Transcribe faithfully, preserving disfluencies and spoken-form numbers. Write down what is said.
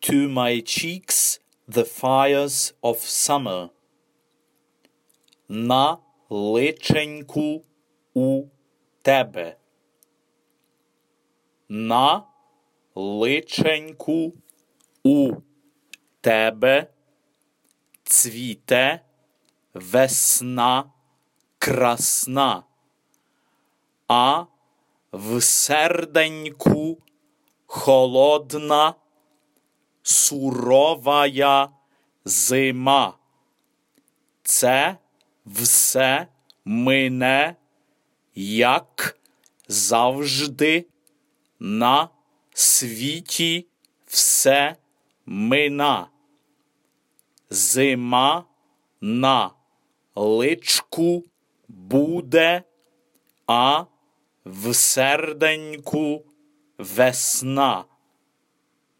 to my cheeks the fires of summer. На личеньку у тебе. На личеньку у тебе цвіте весна красна, а в серденьку холодна суровая зима. Це все мине, як завжди, на світі все мина. Зима на личку буде, а в серденьку весна.